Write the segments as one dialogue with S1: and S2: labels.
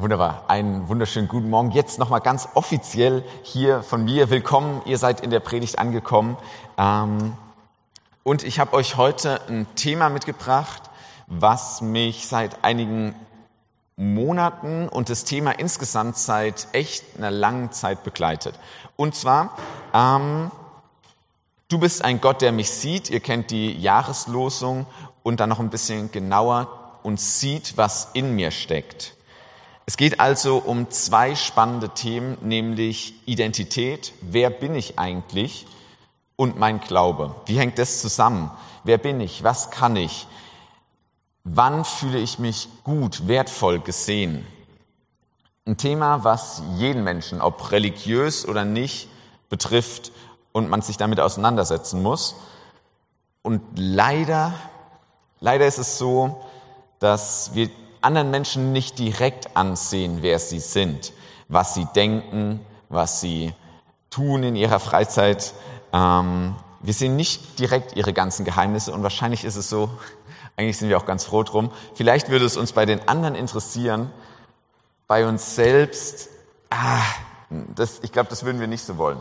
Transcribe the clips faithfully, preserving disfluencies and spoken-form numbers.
S1: Wunderbar, einen wunderschönen guten Morgen. Jetzt nochmal ganz offiziell hier von mir. Willkommen, ihr seid in der Predigt angekommen. Und ich habe euch heute ein Thema mitgebracht, was mich seit einigen Monaten und das Thema insgesamt seit echt einer langen Zeit begleitet. Und zwar, ähm, du bist ein Gott, der mich sieht. Ihr kennt die Jahreslosung und dann noch ein bisschen genauer und sieht, was in mir steckt. Es geht also um zwei spannende Themen, nämlich Identität, wer bin ich eigentlich, und mein Glaube. Wie hängt das zusammen? Wer bin ich? Was kann ich? Wann fühle ich mich gut, wertvoll, gesehen? Ein Thema, was jeden Menschen, ob religiös oder nicht, betrifft und man sich damit auseinandersetzen muss. Und leider, leider ist es so, dass wir anderen Menschen nicht direkt ansehen, wer sie sind, was sie denken, was sie tun in ihrer Freizeit. Ähm, wir sehen nicht direkt ihre ganzen Geheimnisse und wahrscheinlich ist es so, eigentlich sind wir auch ganz froh drum. Vielleicht würde es uns bei den anderen interessieren, bei uns selbst, ah, das, ich glaube, das würden wir nicht so wollen.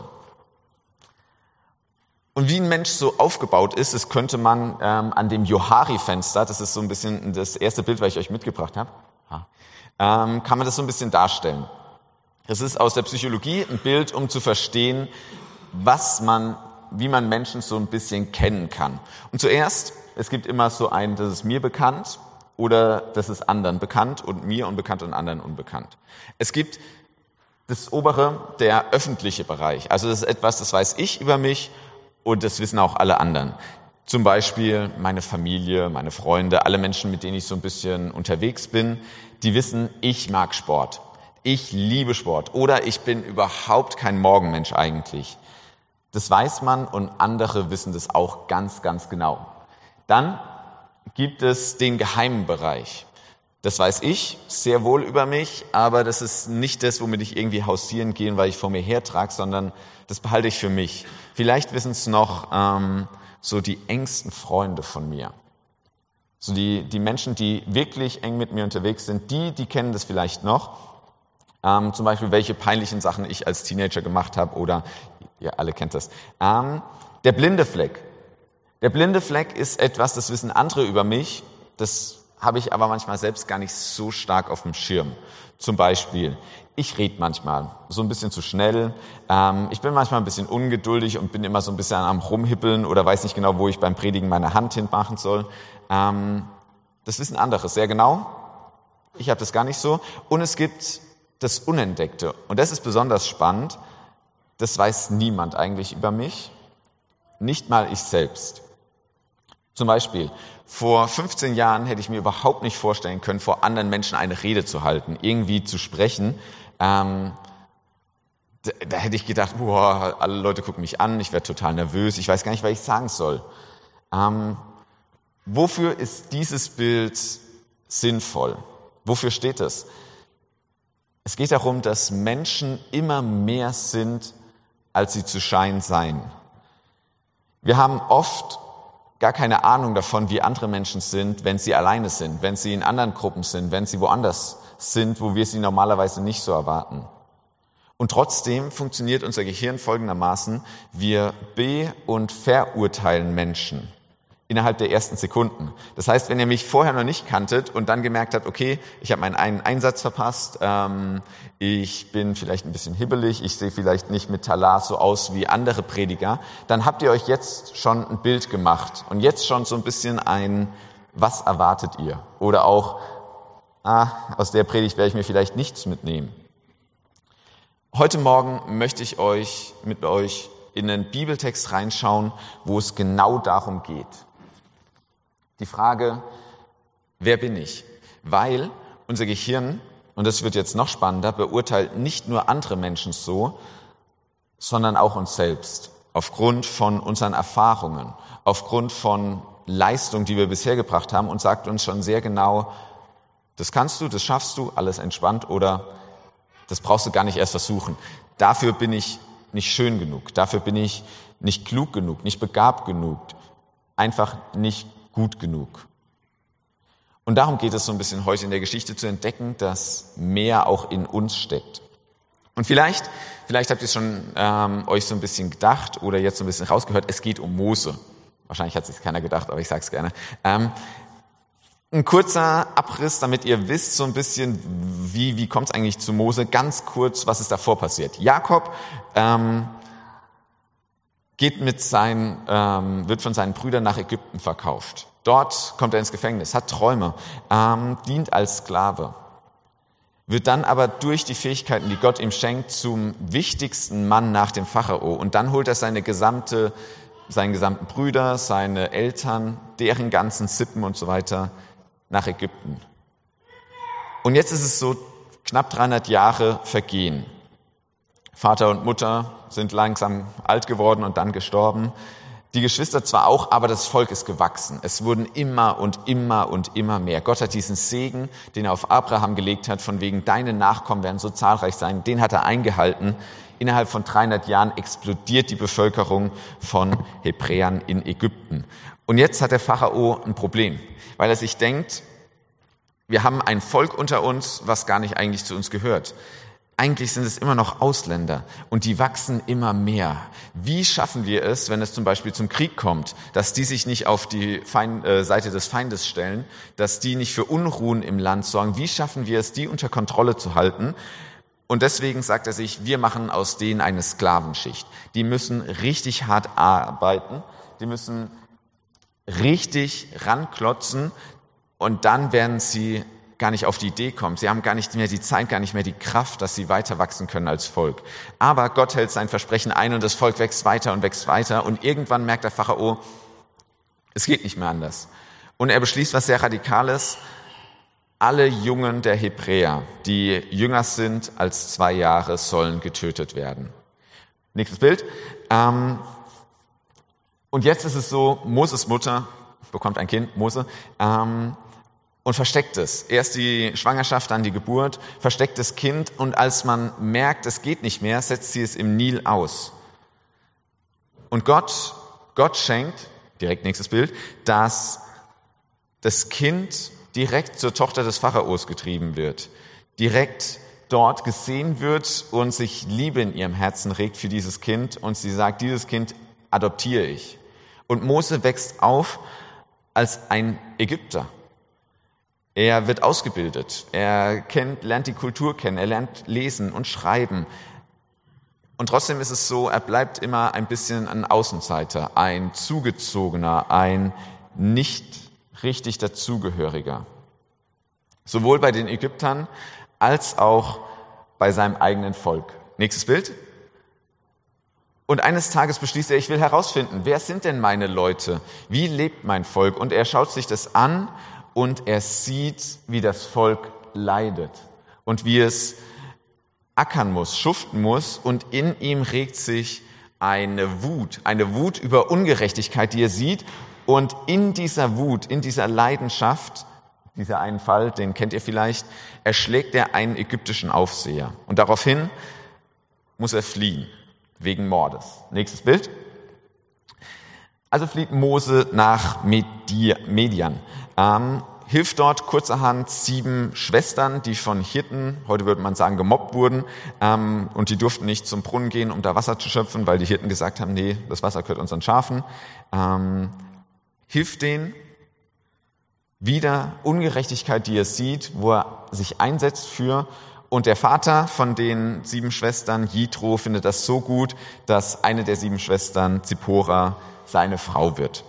S1: Und wie ein Mensch so aufgebaut ist, das könnte man ähm, an dem Johari-Fenster, das ist so ein bisschen das erste Bild, was ich euch mitgebracht habe, ähm, kann man das so ein bisschen darstellen. Das ist aus der Psychologie ein Bild, um zu verstehen, was man, wie man Menschen so ein bisschen kennen kann. Und zuerst, es gibt immer so ein, das ist mir bekannt oder das ist anderen bekannt und mir unbekannt und anderen unbekannt. Es gibt das obere, der öffentliche Bereich. Also das ist etwas, das weiß ich über mich. Und das wissen auch alle anderen. Zum Beispiel meine Familie, meine Freunde, alle Menschen, mit denen ich so ein bisschen unterwegs bin, die wissen, ich mag Sport. Ich liebe Sport. Oder ich bin überhaupt kein Morgenmensch eigentlich. Das weiß man und andere wissen das auch ganz, ganz genau. Dann gibt es den geheimen Bereich. Das weiß ich sehr wohl über mich, aber das ist nicht das, womit ich irgendwie hausieren gehe, weil ich vor mir hertrage, sondern das behalte ich für mich. Vielleicht wissen es noch ähm, so die engsten Freunde von mir. So die, die Menschen, die wirklich eng mit mir unterwegs sind, die, die kennen das vielleicht noch. Ähm, zum Beispiel, welche peinlichen Sachen ich als Teenager gemacht habe oder, ihr alle kennt das. Ähm, der blinde Fleck. Der blinde Fleck ist etwas, das wissen andere über mich, das habe ich aber manchmal selbst gar nicht so stark auf dem Schirm. Zum Beispiel, ich rede manchmal so ein bisschen zu schnell, ähm, ich bin manchmal ein bisschen ungeduldig und bin immer so ein bisschen am Rumhippeln oder weiß nicht genau, wo ich beim Predigen meine Hand hinmachen soll. Ähm, das wissen andere sehr genau, ich habe das gar nicht so. Und es gibt das Unentdeckte und das ist besonders spannend, das weiß niemand eigentlich über mich, nicht mal ich selbst. Zum Beispiel, vor fünfzehn Jahren hätte ich mir überhaupt nicht vorstellen können, vor anderen Menschen eine Rede zu halten, irgendwie zu sprechen. Ähm, da, da hätte ich gedacht, boah, alle Leute gucken mich an, ich werde total nervös, ich weiß gar nicht, was ich sagen soll. Ähm, wofür ist dieses Bild sinnvoll? Wofür steht es? Es geht darum, dass Menschen immer mehr sind, als sie zu scheinen seien. Wir haben oft gar keine Ahnung davon, wie andere Menschen sind, wenn sie alleine sind, wenn sie in anderen Gruppen sind, wenn sie woanders sind, wo wir sie normalerweise nicht so erwarten. Und trotzdem funktioniert unser Gehirn folgendermaßen: Wir be- und verurteilen Menschen innerhalb der ersten Sekunden. Das heißt, wenn ihr mich vorher noch nicht kanntet und dann gemerkt habt, okay, ich habe meinen einen Einsatz verpasst, ähm, ich bin vielleicht ein bisschen hibbelig, ich sehe vielleicht nicht mit Talar so aus wie andere Prediger, dann habt ihr euch jetzt schon ein Bild gemacht und jetzt schon so ein bisschen ein, was erwartet ihr? Oder auch, ah, aus der Predigt werde ich mir vielleicht nichts mitnehmen. Heute Morgen möchte ich euch mit euch in einen Bibeltext reinschauen, wo es genau darum geht. Die Frage, wer bin ich? Weil unser Gehirn, und das wird jetzt noch spannender, beurteilt nicht nur andere Menschen so, sondern auch uns selbst. Aufgrund von unseren Erfahrungen, aufgrund von Leistungen, die wir bisher gebracht haben, und sagt uns schon sehr genau, das kannst du, das schaffst du, alles entspannt, oder das brauchst du gar nicht erst versuchen. Dafür bin ich nicht schön genug, dafür bin ich nicht klug genug, nicht begabt genug, einfach nicht gut genug. Und darum geht es so ein bisschen heute in der Geschichte, zu entdecken, dass mehr auch in uns steckt. Und vielleicht, vielleicht habt ihr schon ähm, euch so ein bisschen gedacht oder jetzt so ein bisschen rausgehört, es geht um Mose. Wahrscheinlich hat sich keiner gedacht, aber ich sage es gerne. Ähm, ein kurzer Abriss, damit ihr wisst so ein bisschen, wie, wie kommt es eigentlich zu Mose. Ganz kurz, was ist davor passiert. Jakob ähm, geht mit seinen, ähm, wird von seinen Brüdern nach Ägypten verkauft. Dort kommt er ins Gefängnis, hat Träume, ähm, dient als Sklave, wird dann aber durch die Fähigkeiten, die Gott ihm schenkt, zum wichtigsten Mann nach dem Pharao. Und dann holt er seine gesamte, seinen gesamten Brüder, seine Eltern, deren ganzen Sippen und so weiter nach Ägypten. Und jetzt ist es so, knapp dreihundert Jahre vergehen. Vater und Mutter sind langsam alt geworden und dann gestorben. Die Geschwister zwar auch, aber das Volk ist gewachsen. Es wurden immer und immer und immer mehr. Gott hat diesen Segen, den er auf Abraham gelegt hat, von wegen deine Nachkommen werden so zahlreich sein, den hat er eingehalten. Innerhalb von dreihundert Jahren explodiert die Bevölkerung von Hebräern in Ägypten. Und jetzt hat der Pharao ein Problem, weil er sich denkt, wir haben ein Volk unter uns, was gar nicht eigentlich zu uns gehört. Eigentlich sind es immer noch Ausländer und die wachsen immer mehr. Wie schaffen wir es, wenn es zum Beispiel zum Krieg kommt, dass die sich nicht auf die Feind, äh, Seite des Feindes stellen, dass die nicht für Unruhen im Land sorgen? Wie schaffen wir es, die unter Kontrolle zu halten? Und deswegen sagt er sich, wir machen aus denen eine Sklavenschicht. Die müssen richtig hart arbeiten, die müssen richtig ranklotzen und dann werden sie gar nicht auf die Idee kommen. Sie haben gar nicht mehr die Zeit, gar nicht mehr die Kraft, dass sie weiter wachsen können als Volk. Aber Gott hält sein Versprechen ein und das Volk wächst weiter und wächst weiter. Und irgendwann merkt der Pharao, es geht nicht mehr anders. Und er beschließt was sehr Radikales. Alle Jungen der Hebräer, die jünger sind als zwei Jahre, sollen getötet werden. Nächstes Bild. Und jetzt ist es so, Moses Mutter bekommt ein Kind, Mose, und versteckt es. Erst die Schwangerschaft, dann die Geburt, versteckt das Kind und als man merkt, es geht nicht mehr, setzt sie es im Nil aus. Und Gott, Gott schenkt, direkt nächstes Bild, dass das Kind direkt zur Tochter des Pharaos getrieben wird, direkt dort gesehen wird und sich Liebe in ihrem Herzen regt für dieses Kind und sie sagt, dieses Kind adoptiere ich. Und Mose wächst auf als ein Ägypter. Er wird ausgebildet, er kennt, lernt die Kultur kennen, er lernt lesen und schreiben. Und trotzdem ist es so, er bleibt immer ein bisschen ein Außenseiter, ein Zugezogener, ein nicht richtig Dazugehöriger. Sowohl bei den Ägyptern als auch bei seinem eigenen Volk. Nächstes Bild. Und eines Tages beschließt er, ich will herausfinden, wer sind denn meine Leute? Wie lebt mein Volk? Und er schaut sich das an und er sieht, wie das Volk leidet und wie es ackern muss, schuften muss. Und in ihm regt sich eine Wut, eine Wut über Ungerechtigkeit, die er sieht. Und in dieser Wut, in dieser Leidenschaft, dieser einen Fall, den kennt ihr vielleicht, erschlägt er einen ägyptischen Aufseher. Und daraufhin muss er fliehen, wegen Mordes. Nächstes Bild. Also flieht Mose nach Median. Ähm, hilft dort kurzerhand sieben Schwestern, die von Hirten, heute würde man sagen, gemobbt wurden. Ähm, und die durften nicht zum Brunnen gehen, um da Wasser zu schöpfen, weil die Hirten gesagt haben, nee, das Wasser gehört unseren Schafen. Ähm, hilft denen wieder Ungerechtigkeit, die er sieht, wo er sich einsetzt für. Und der Vater von den sieben Schwestern, Jitro, findet das so gut, dass eine der sieben Schwestern, Zippora, seine Frau wird.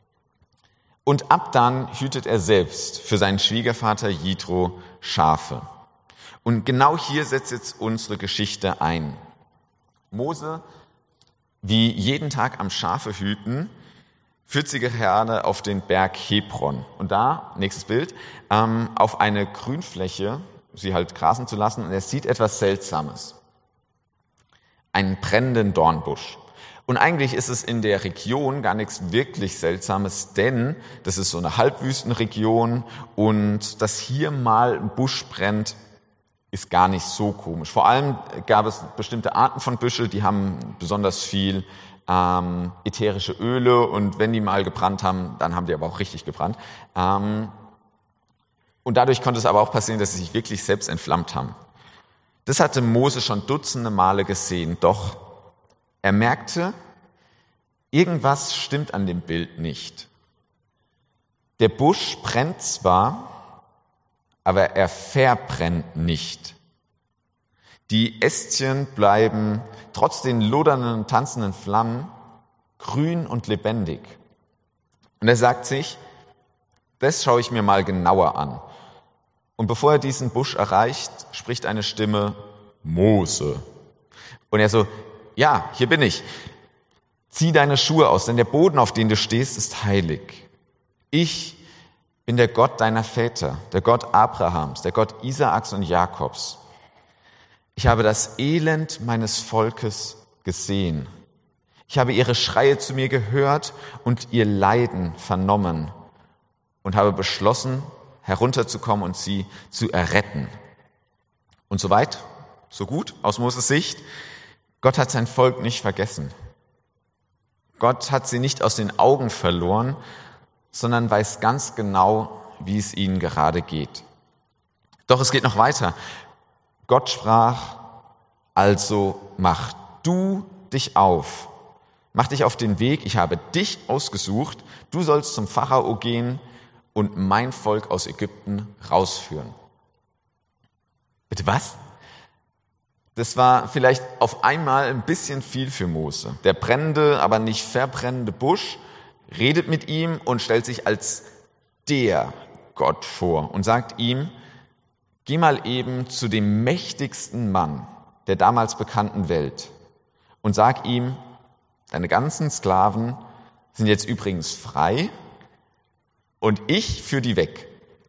S1: Und ab dann hütet er selbst für seinen Schwiegervater Jitro Schafe. Und genau hier setzt jetzt unsere Geschichte ein. Mose, wie jeden Tag am Schafe hüten, führt sie gerade auf den Berg Hebron. Und da, nächstes Bild, ähm, auf eine Grünfläche, sie halt grasen zu lassen, und er sieht etwas Seltsames. Einen brennenden Dornbusch. Und eigentlich ist es in der Region gar nichts wirklich Seltsames, denn das ist so eine Halbwüstenregion und dass hier mal ein Busch brennt, ist gar nicht so komisch. Vor allem gab es bestimmte Arten von Büsche, die haben besonders viel ähm, ätherische Öle und wenn die mal gebrannt haben, dann haben die aber auch richtig gebrannt. Ähm, Und dadurch konnte es aber auch passieren, dass sie sich wirklich selbst entflammt haben. Das hatte Mose schon dutzende Male gesehen, doch er merkte, irgendwas stimmt an dem Bild nicht. Der Busch brennt zwar, aber er verbrennt nicht. Die Ästchen bleiben trotz den lodernden, tanzenden Flammen grün und lebendig. Und er sagt sich, das schaue ich mir mal genauer an. Und bevor er diesen Busch erreicht, spricht eine Stimme, Mose. Und er so, ja, hier bin ich. Zieh deine Schuhe aus, denn der Boden, auf dem du stehst, ist heilig. Ich bin der Gott deiner Väter, der Gott Abrahams, der Gott Isaaks und Jakobs. Ich habe das Elend meines Volkes gesehen. Ich habe ihre Schreie zu mir gehört und ihr Leiden vernommen und habe beschlossen, herunterzukommen und sie zu erretten. Und so weit, so gut aus Moses Sicht. Gott hat sein Volk nicht vergessen. Gott hat sie nicht aus den Augen verloren, sondern weiß ganz genau, wie es ihnen gerade geht. Doch es geht noch weiter. Gott sprach, also mach du dich auf, mach dich auf den Weg, ich habe dich ausgesucht, du sollst zum Pharao gehen und mein Volk aus Ägypten rausführen. Bitte was? Das war vielleicht auf einmal ein bisschen viel für Mose. Der brennende, aber nicht verbrennende Busch redet mit ihm und stellt sich als der Gott vor und sagt ihm, geh mal eben zu dem mächtigsten Mann der damals bekannten Welt und sag ihm, deine ganzen Sklaven sind jetzt übrigens frei und ich führe die weg.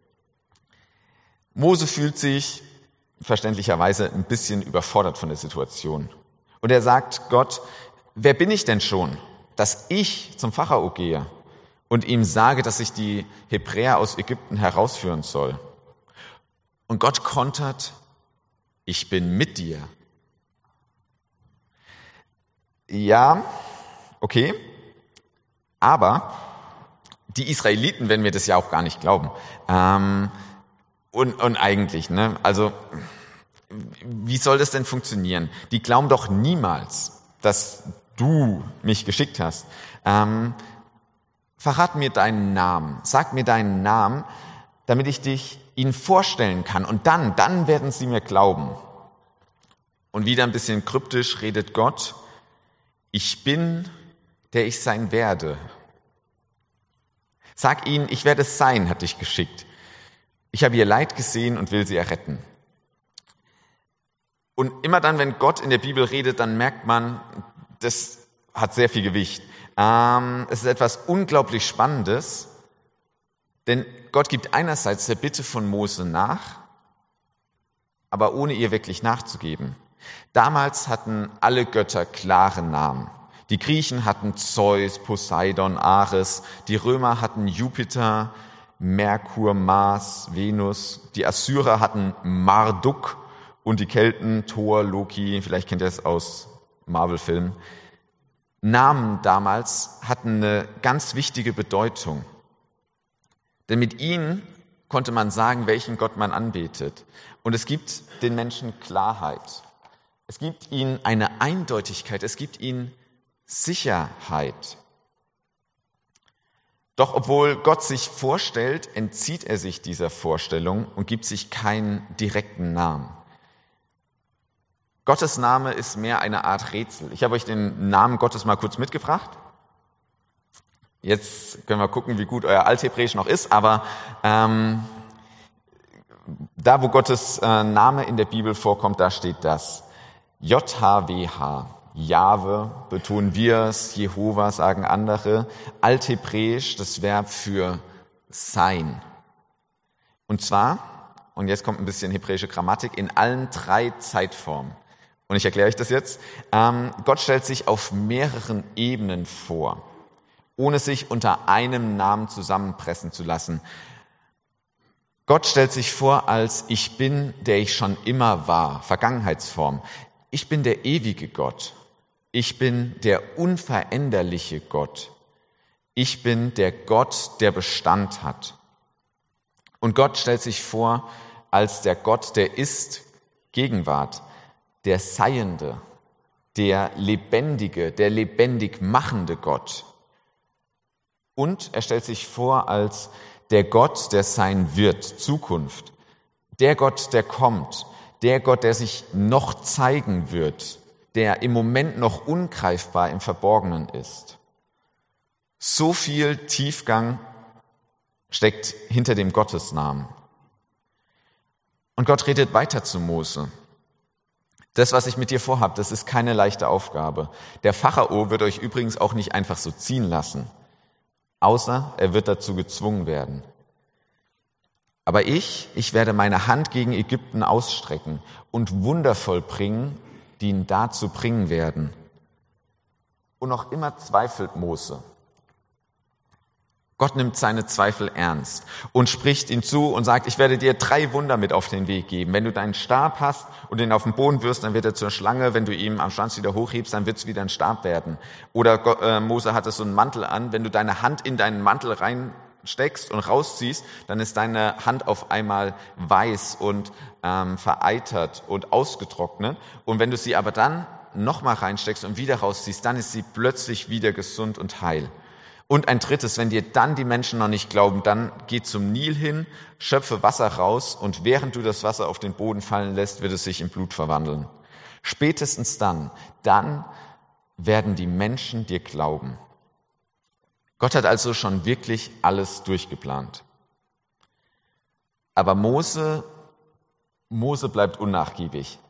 S1: Mose fühlt sich verständlicherweise ein bisschen überfordert von der Situation. Und er sagt Gott, wer bin ich denn schon, dass ich zum Pharao gehe und ihm sage, dass ich die Hebräer aus Ägypten herausführen soll? Und Gott kontert, ich bin mit dir. Ja, okay, aber die Israeliten werden mir das ja auch gar nicht glauben. Ähm, und, und eigentlich, ne, also wie soll das denn funktionieren? Die glauben doch niemals, dass du mich geschickt hast. Ähm, verrat mir deinen Namen, sag mir deinen Namen, damit ich dich ihnen vorstellen kann. Und dann, dann werden sie mir glauben. Und wieder ein bisschen kryptisch redet Gott, ich bin, der ich sein werde. Sag ihnen, ich werde es sein, hat dich geschickt. Ich habe ihr Leid gesehen und will sie erretten. Und immer dann, wenn Gott in der Bibel redet, dann merkt man, das hat sehr viel Gewicht. Ähm, es ist etwas unglaublich Spannendes, denn Gott gibt einerseits der Bitte von Mose nach, aber ohne ihr wirklich nachzugeben. Damals hatten alle Götter klare Namen. Die Griechen hatten Zeus, Poseidon, Ares, die Römer hatten Jupiter, Merkur, Mars, Venus, die Assyrer hatten Marduk und die Kelten Thor, Loki, vielleicht kennt ihr es aus Marvel-Filmen. Namen damals hatten eine ganz wichtige Bedeutung. Denn mit ihnen konnte man sagen, welchen Gott man anbetet. Und es gibt den Menschen Klarheit. Es gibt ihnen eine Eindeutigkeit. Es gibt ihnen Sicherheit. Doch obwohl Gott sich vorstellt, entzieht er sich dieser Vorstellung und gibt sich keinen direkten Namen. Gottes Name ist mehr eine Art Rätsel. Ich habe euch den Namen Gottes mal kurz mitgebracht. Jetzt können wir gucken, wie gut euer Althebräisch noch ist, aber ähm, da, wo Gottes äh, Name in der Bibel vorkommt, da steht das. J H W H, Jahwe, betonen wir es, Jehova sagen andere, Althebräisch, das Verb für sein. Und zwar, und jetzt kommt ein bisschen hebräische Grammatik, in allen drei Zeitformen. Und ich erkläre euch das jetzt. Ähm, Gott stellt sich auf mehreren Ebenen vor, ohne sich unter einem Namen zusammenpressen zu lassen. Gott stellt sich vor als ich bin, der ich schon immer war, Vergangenheitsform. Ich bin der ewige Gott. Ich bin der unveränderliche Gott. Ich bin der Gott, der Bestand hat. Und Gott stellt sich vor als der Gott, der ist Gegenwart, der Seiende, der Lebendige, der lebendig machende Gott. Und er stellt sich vor als der Gott, der sein wird, Zukunft. Der Gott, der kommt. Der Gott, der sich noch zeigen wird. Der im Moment noch ungreifbar im Verborgenen ist. So viel Tiefgang steckt hinter dem Gottesnamen. Und Gott redet weiter zu Mose. Das, was ich mit dir vorhabe, das ist keine leichte Aufgabe. Der Pharao wird euch übrigens auch nicht einfach so ziehen lassen, außer er wird dazu gezwungen werden. Aber ich, ich werde meine Hand gegen Ägypten ausstrecken und Wunder vollbringen, die ihn dazu bringen werden. Und noch immer zweifelt Mose. Gott nimmt seine Zweifel ernst und spricht ihm zu und sagt, ich werde dir drei Wunder mit auf den Weg geben. Wenn du deinen Stab hast und ihn auf den Boden wirfst, dann wird er zur Schlange. Wenn du ihn am Schwanz wieder hochhebst, dann wird es wieder ein Stab werden. Oder Gott, äh, Mose hatte so einen Mantel an. Wenn du deine Hand in deinen Mantel reinsteckst und rausziehst, dann ist deine Hand auf einmal weiß und ähm, vereitert und ausgetrocknet. Und wenn du sie aber dann nochmal reinsteckst und wieder rausziehst, dann ist sie plötzlich wieder gesund und heil. Und ein drittes, wenn dir dann die Menschen noch nicht glauben, dann geh zum Nil hin, schöpfe Wasser raus und während du das Wasser auf den Boden fallen lässt, wird es sich in Blut verwandeln. Spätestens dann, dann werden die Menschen dir glauben. Gott hat also schon wirklich alles durchgeplant. Aber Mose, Mose bleibt unnachgiebig.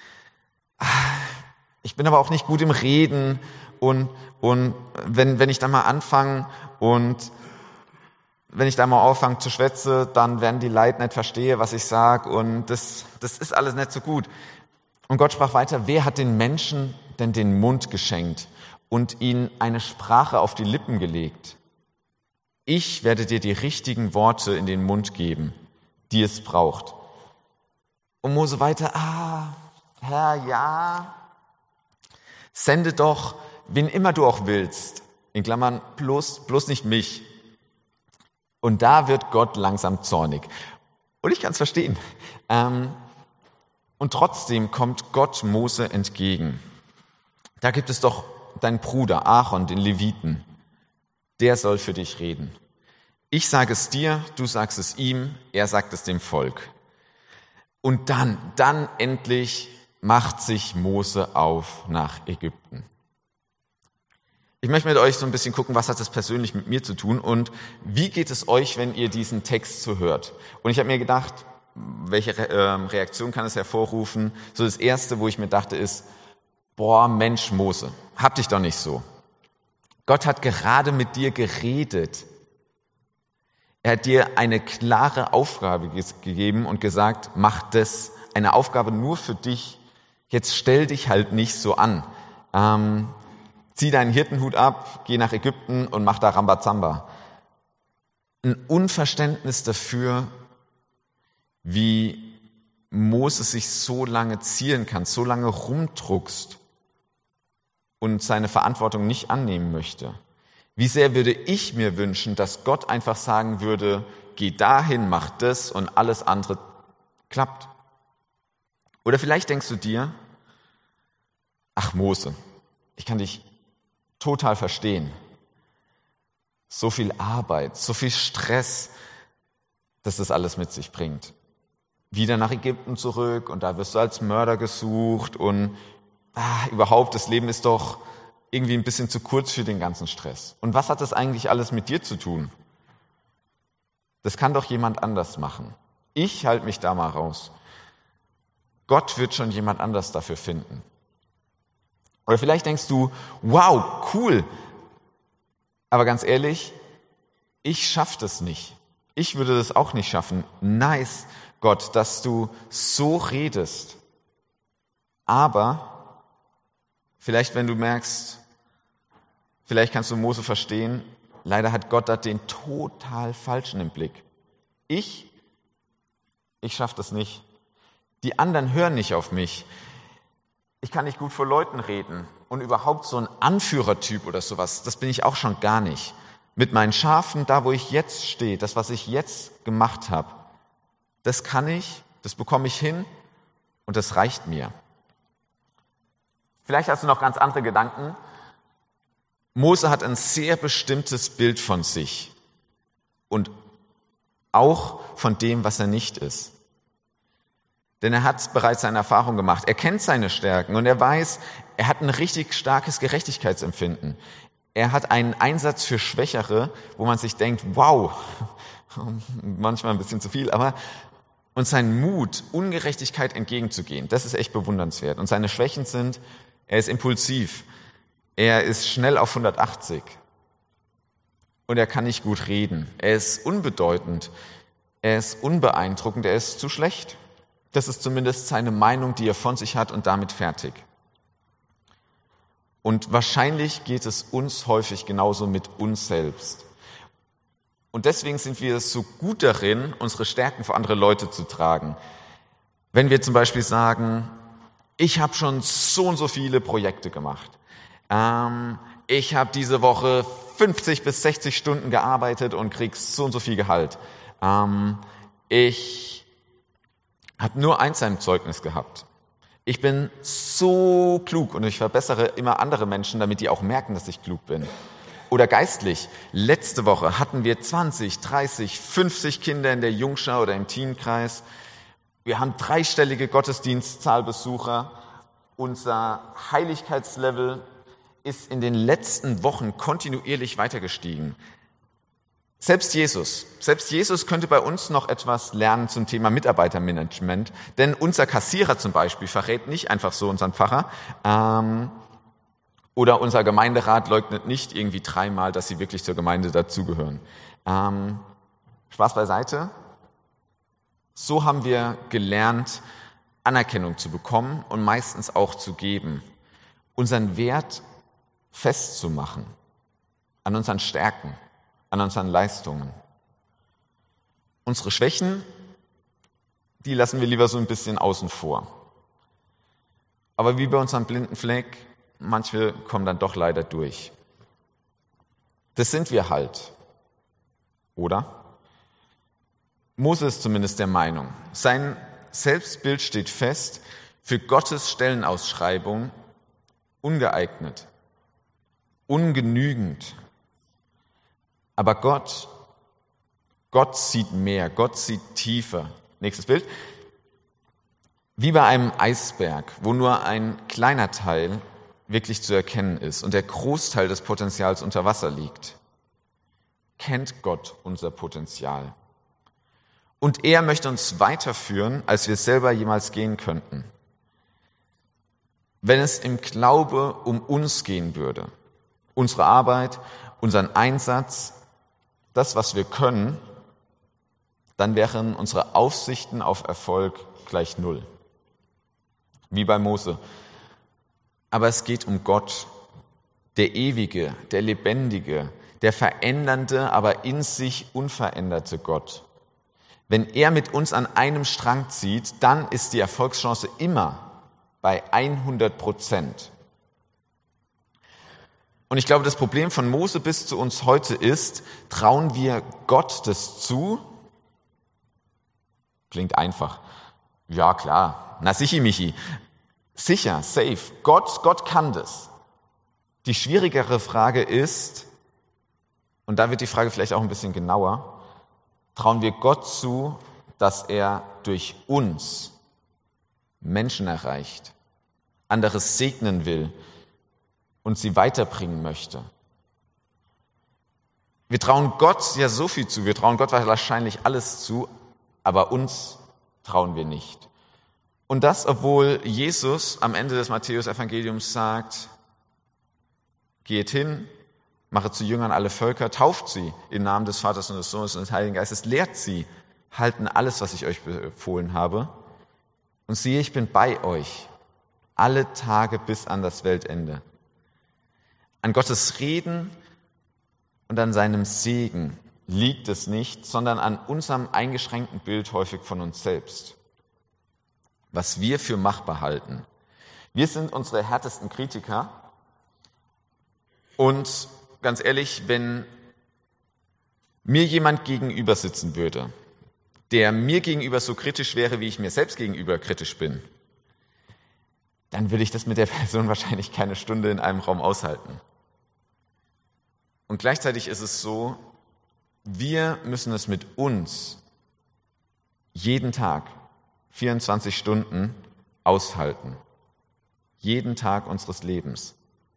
S1: Ich bin aber auch nicht gut im Reden und Und wenn, wenn ich da mal anfange und wenn ich da mal anfange zu schwätzen, dann werden die Leute nicht verstehen, was ich sage und das, das ist alles nicht so gut. Und Gott sprach weiter, wer hat den Menschen denn den Mund geschenkt und ihnen eine Sprache auf die Lippen gelegt? Ich werde dir die richtigen Worte in den Mund geben, die es braucht. Und Mose weiter, ah, Herr, ja, sende doch wen immer du auch willst, in Klammern bloß, bloß nicht mich. Und da wird Gott langsam zornig. Und ich kann es verstehen. Ähm, und trotzdem kommt Gott Mose entgegen. Da gibt es doch deinen Bruder Aaron, den Leviten. Der soll für dich reden. Ich sage es dir, du sagst es ihm, er sagt es dem Volk. Und dann, dann endlich macht sich Mose auf nach Ägypten. Ich möchte mit euch so ein bisschen gucken, was hat das persönlich mit mir zu tun und wie geht es euch, wenn ihr diesen Text so hört. Und ich habe mir gedacht, welche Reaktion kann es hervorrufen? So das Erste, wo ich mir dachte, ist, boah, Mensch, Mose, hab dich doch nicht so. Gott hat gerade mit dir geredet. Er hat dir eine klare Aufgabe gegeben und gesagt, mach das, eine Aufgabe nur für dich. Jetzt stell dich halt nicht so an. Ähm, Zieh deinen Hirtenhut ab, geh nach Ägypten und mach da Rambazamba. Ein Unverständnis dafür, wie Mose sich so lange zielen kann, so lange rumdruckst und seine Verantwortung nicht annehmen möchte. Wie sehr würde ich mir wünschen, dass Gott einfach sagen würde, geh dahin, mach das und alles andere klappt. Oder vielleicht denkst du dir, ach Mose, ich kann dich total verstehen. So viel Arbeit, so viel Stress, dass das alles mit sich bringt. Wieder nach Ägypten zurück und da wirst du als Mörder gesucht und ah, überhaupt, das Leben ist doch irgendwie ein bisschen zu kurz für den ganzen Stress. Und was hat das eigentlich alles mit dir zu tun? Das kann doch jemand anders machen. Ich halte mich da mal raus. Gott wird schon jemand anders dafür finden. Oder vielleicht denkst du, wow, cool, aber ganz ehrlich, ich schaffe das nicht. Ich würde das auch nicht schaffen. Nice, Gott, dass du so redest. Aber vielleicht, wenn du merkst, vielleicht kannst du Mose verstehen, leider hat Gott da den total falschen im Blick. Ich, ich schaffe das nicht. Die anderen hören nicht auf mich. Ich kann nicht gut vor Leuten reden und überhaupt so ein Anführertyp oder sowas, das bin ich auch schon gar nicht. Mit meinen Schafen, da wo ich jetzt stehe, das, was ich jetzt gemacht habe, das kann ich, das bekomme ich hin und das reicht mir. Vielleicht hast du noch ganz andere Gedanken. Mose hat ein sehr bestimmtes Bild von sich und auch von dem, was er nicht ist. Denn er hat bereits seine Erfahrung gemacht. Er kennt seine Stärken und er weiß, er hat ein richtig starkes Gerechtigkeitsempfinden. Er hat einen Einsatz für Schwächere, wo man sich denkt, wow, manchmal ein bisschen zu viel, aber und sein Mut, Ungerechtigkeit entgegenzugehen, das ist echt bewundernswert. Und seine Schwächen sind, er ist impulsiv, er ist schnell auf hundertachtzig und er kann nicht gut reden. Er ist unbedeutend, er ist unbeeindruckend, er ist zu schlecht. Das ist zumindest seine Meinung, die er von sich hat und damit fertig. Und wahrscheinlich geht es uns häufig genauso mit uns selbst. Und deswegen sind wir so gut darin, unsere Stärken für andere Leute zu tragen. Wenn wir zum Beispiel sagen, ich habe schon so und so viele Projekte gemacht. Ähm, ich habe diese Woche fünfzig bis sechzig Stunden gearbeitet und krieg so und so viel Gehalt. Ähm, ich habe nur eins im Zeugnis gehabt. Ich bin so klug und ich verbessere immer andere Menschen, damit die auch merken, dass ich klug bin. Oder geistlich. Letzte Woche hatten wir zwanzig, dreißig, fünfzig Kinder in der Jungschau oder im Teamkreis. Wir haben dreistellige Gottesdienstzahlbesucher. Unser Heiligkeitslevel ist in den letzten Wochen kontinuierlich weiter gestiegen. Selbst Jesus, selbst Jesus könnte bei uns noch etwas lernen zum Thema Mitarbeitermanagement, denn unser Kassierer zum Beispiel verrät nicht einfach so unseren Pfarrer ähm, oder unser Gemeinderat leugnet nicht irgendwie dreimal, dass sie wirklich zur Gemeinde dazugehören. Ähm, Spaß beiseite. So haben wir gelernt, Anerkennung zu bekommen und meistens auch zu geben, unseren Wert festzumachen an unseren Stärken, an unseren Leistungen. Unsere Schwächen, die lassen wir lieber so ein bisschen außen vor. Aber wie bei unserem blinden Fleck, manche kommen dann doch leider durch. Das sind wir halt, oder? Mose ist zumindest der Meinung, sein Selbstbild steht fest, für Gottes Stellenausschreibung ungeeignet, ungenügend. Aber Gott, Gott sieht mehr, Gott sieht tiefer. Nächstes Bild. Wie bei einem Eisberg, wo nur ein kleiner Teil wirklich zu erkennen ist und der Großteil des Potenzials unter Wasser liegt, kennt Gott unser Potenzial. Und er möchte uns weiterführen, als wir selber jemals gehen könnten. Wenn es im Glaube um uns gehen würde, unsere Arbeit, unseren Einsatz, das, was wir können, dann wären unsere Aussichten auf Erfolg gleich null. Wie bei Mose. Aber es geht um Gott, der Ewige, der Lebendige, der verändernde, aber in sich unveränderte Gott. Wenn er mit uns an einem Strang zieht, dann ist die Erfolgschance immer bei hundert Prozent. Und ich glaube, das Problem von Mose bis zu uns heute ist, trauen wir Gott das zu? Klingt einfach. Ja, klar. Na, sichi, Michi. Sicher, safe. Gott, Gott kann das. Die schwierigere Frage ist, und da wird die Frage vielleicht auch ein bisschen genauer, trauen wir Gott zu, dass er durch uns Menschen erreicht, anderes segnen will und sie weiterbringen möchte. Wir trauen Gott ja so viel zu, wir trauen Gott wahrscheinlich alles zu, aber uns trauen wir nicht. Und das, obwohl Jesus am Ende des Matthäus-Evangeliums sagt, geht hin, mache zu Jüngern alle Völker, tauft sie im Namen des Vaters und des Sohnes und des Heiligen Geistes, lehrt sie, halten alles, was ich euch befohlen habe. Und siehe, ich bin bei euch alle Tage bis an das Weltende. An Gottes Reden und an seinem Segen liegt es nicht, sondern an unserem eingeschränkten Bild häufig von uns selbst, was wir für machbar halten. Wir sind unsere härtesten Kritiker und ganz ehrlich, wenn mir jemand gegenüber sitzen würde, der mir gegenüber so kritisch wäre, wie ich mir selbst gegenüber kritisch bin, dann würde ich das mit der Person wahrscheinlich keine Stunde in einem Raum aushalten. Und gleichzeitig ist es so, wir müssen es mit uns jeden Tag, vierundzwanzig Stunden aushalten. Jeden Tag unseres Lebens.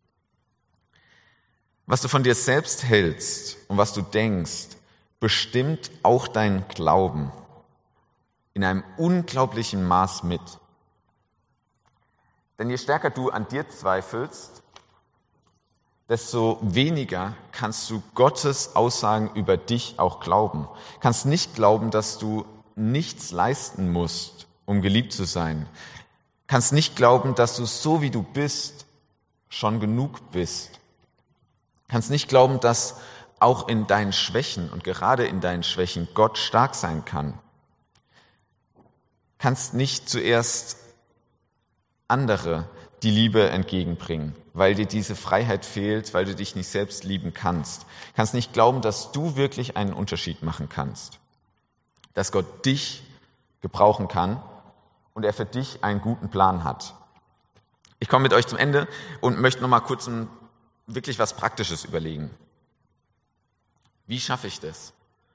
S1: Was du von dir selbst hältst und was du denkst, bestimmt auch deinen Glauben in einem unglaublichen Maß mit. Denn je stärker du an dir zweifelst, desto weniger kannst du Gottes Aussagen über dich auch glauben. Kannst nicht glauben, dass du nichts leisten musst, um geliebt zu sein. Kannst nicht glauben, dass du so wie du bist schon genug bist. Kannst nicht glauben, dass auch in deinen Schwächen und gerade in deinen Schwächen Gott stark sein kann. Kannst nicht zuerst andere die Liebe entgegenbringen, weil dir diese Freiheit fehlt, weil du dich nicht selbst lieben kannst. Kannst nicht glauben, dass du wirklich einen Unterschied machen kannst. Dass Gott dich gebrauchen kann und er für dich einen guten Plan hat. Ich komme mit euch zum Ende und möchte noch mal kurz ein, wirklich was Praktisches überlegen. Wie schaffe ich das?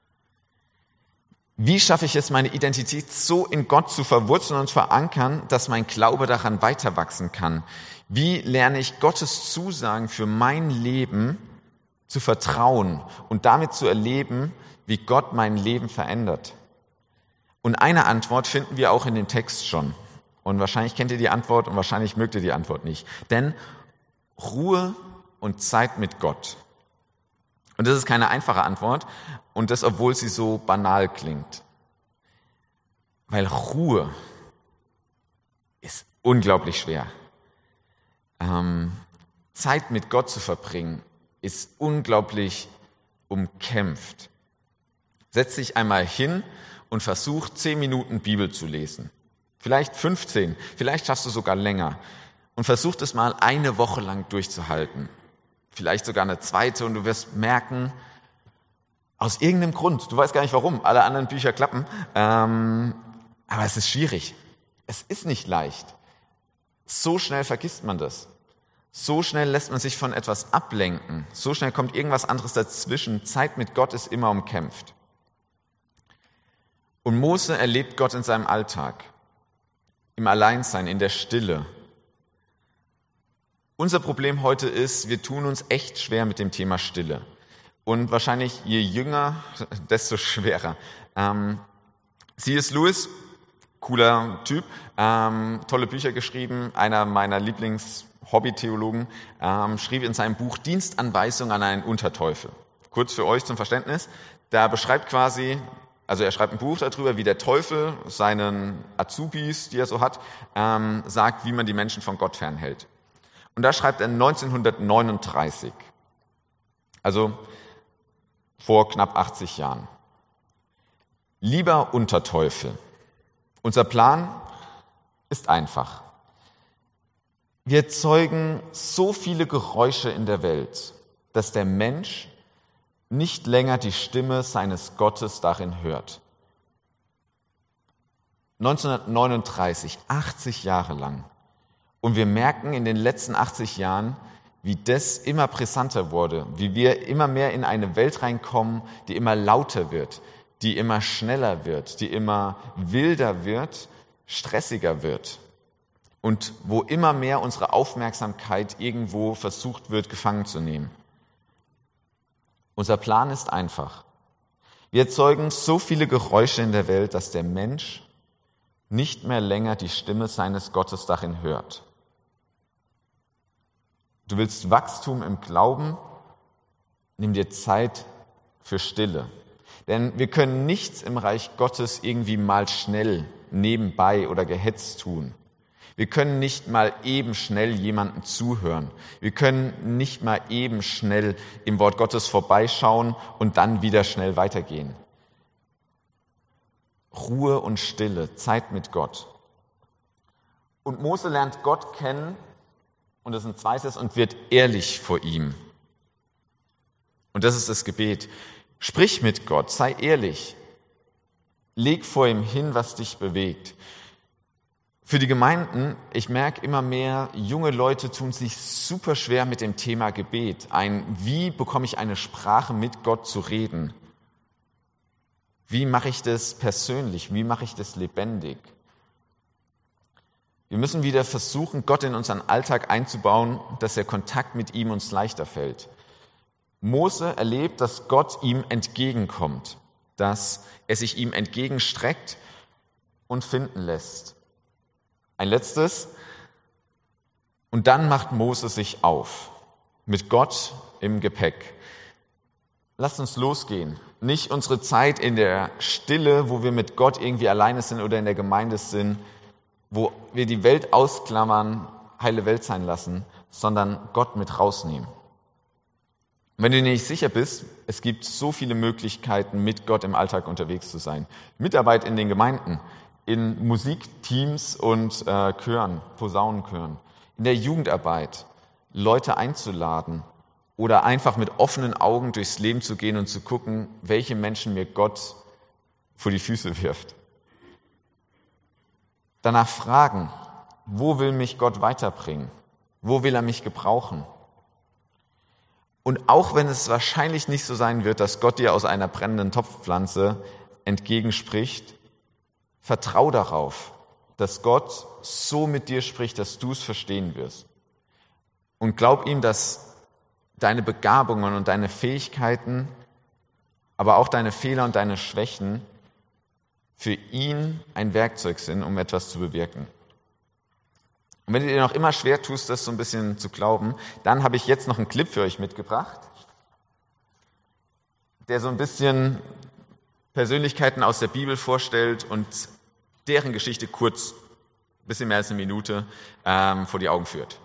S1: Wie schaffe ich es, meine Identität so in Gott zu verwurzeln und verankern, dass mein Glaube daran weiter wachsen kann? Wie lerne ich Gottes Zusagen für mein Leben zu vertrauen und damit zu erleben, wie Gott mein Leben verändert? Und eine Antwort finden wir auch in dem Text schon. Und wahrscheinlich kennt ihr die Antwort und wahrscheinlich mögt ihr die Antwort nicht. Denn Ruhe und Zeit mit Gott. Und das ist keine einfache Antwort und das, obwohl sie so banal klingt. Weil Ruhe ist unglaublich schwer. Ähm, Zeit mit Gott zu verbringen ist unglaublich umkämpft. Setz dich einmal hin und versuch zehn Minuten Bibel zu lesen. Vielleicht fünfzehn, vielleicht schaffst du sogar länger. Und versuch es mal eine Woche lang durchzuhalten. Vielleicht sogar eine zweite und du wirst merken, aus irgendeinem Grund, du weißt gar nicht warum, alle anderen Bücher klappen, ähm, aber es ist schwierig. Es ist nicht leicht. So schnell vergisst man das. So schnell lässt man sich von etwas ablenken. So schnell kommt irgendwas anderes dazwischen. Zeit mit Gott ist immer umkämpft. Und Mose erlebt Gott in seinem Alltag, im Alleinsein, in der Stille. Unser Problem heute ist, wir tun uns echt schwer mit dem Thema Stille. Und wahrscheinlich je jünger, desto schwerer. Ähm, C S Lewis, cooler Typ, ähm, tolle Bücher geschrieben, einer meiner Lieblings-Hobby-Theologen, ähm, schrieb in seinem Buch Dienstanweisung an einen Unterteufel. Kurz für euch zum Verständnis, da beschreibt quasi, also er schreibt ein Buch darüber, wie der Teufel seinen Azubis, die er so hat, ähm, sagt, wie man die Menschen von Gott fernhält. Und da schreibt er neunzehnhundertneununddreißig, also vor knapp achtzig Jahren. Lieber Unterteufel, unser Plan ist einfach. Wir erzeugen so viele Geräusche in der Welt, dass der Mensch nicht länger die Stimme seines Gottes darin hört. neunzehnhundertneununddreißig, achtzig Jahre lang. Und wir merken in den letzten achtzig Jahren, wie das immer brisanter wurde, wie wir immer mehr in eine Welt reinkommen, die immer lauter wird, die immer schneller wird, die immer wilder wird, stressiger wird und wo immer mehr unsere Aufmerksamkeit irgendwo versucht wird, gefangen zu nehmen. Unser Plan ist einfach. Wir erzeugen so viele Geräusche in der Welt, dass der Mensch nicht mehr länger die Stimme seines Gottes darin hört. Du willst Wachstum im Glauben, nimm dir Zeit für Stille. Denn wir können nichts im Reich Gottes irgendwie mal schnell, nebenbei oder gehetzt tun. Wir können nicht mal eben schnell jemandem zuhören. Wir können nicht mal eben schnell im Wort Gottes vorbeischauen und dann wieder schnell weitergehen. Ruhe und Stille, Zeit mit Gott. Und Mose lernt Gott kennen, und das ist ein zweites, und wird ehrlich vor ihm. Und das ist das Gebet. Sprich mit Gott, sei ehrlich. leg vor ihm hin, was dich bewegt. Für die Gemeinden, ich merke immer mehr, junge Leute tun sich super schwer mit dem Thema Gebet. Ein, wie bekomme ich eine Sprache mit Gott zu reden? Wie mache ich das persönlich? Wie mache ich das lebendig? Wir müssen wieder versuchen, Gott in unseren Alltag einzubauen, dass der Kontakt mit ihm uns leichter fällt. Mose erlebt, dass Gott ihm entgegenkommt, dass er sich ihm entgegenstreckt und finden lässt. Ein letztes. Und dann macht Mose sich auf, mit Gott im Gepäck. Lasst uns losgehen. Nicht unsere Zeit in der Stille, wo wir mit Gott irgendwie alleine sind oder in der Gemeinde sind, wo wir die Welt ausklammern, heile Welt sein lassen, sondern Gott mit rausnehmen. Wenn du dir nicht sicher bist, es gibt so viele Möglichkeiten, mit Gott im Alltag unterwegs zu sein. Mitarbeit in den Gemeinden, in Musikteams und äh, Chören, Posaunenchören, in der Jugendarbeit, Leute einzuladen oder einfach mit offenen Augen durchs Leben zu gehen und zu gucken, welche Menschen mir Gott vor die Füße wirft. Danach fragen, wo will mich Gott weiterbringen? Wo will er mich gebrauchen? Und auch wenn es wahrscheinlich nicht so sein wird, dass Gott dir aus einer brennenden Topfpflanze entgegenspricht, vertrau darauf, dass Gott so mit dir spricht, dass du es verstehen wirst. Und glaub ihm, dass deine Begabungen und deine Fähigkeiten, aber auch deine Fehler und deine Schwächen für ihn ein Werkzeug sind, um etwas zu bewirken. Und wenn du dir noch immer schwer tust, das so ein bisschen zu glauben, dann habe ich jetzt noch einen Clip für euch mitgebracht, der so ein bisschen Persönlichkeiten aus der Bibel vorstellt und deren Geschichte kurz, ein bisschen mehr als eine Minute, ähm, vor die Augen führt.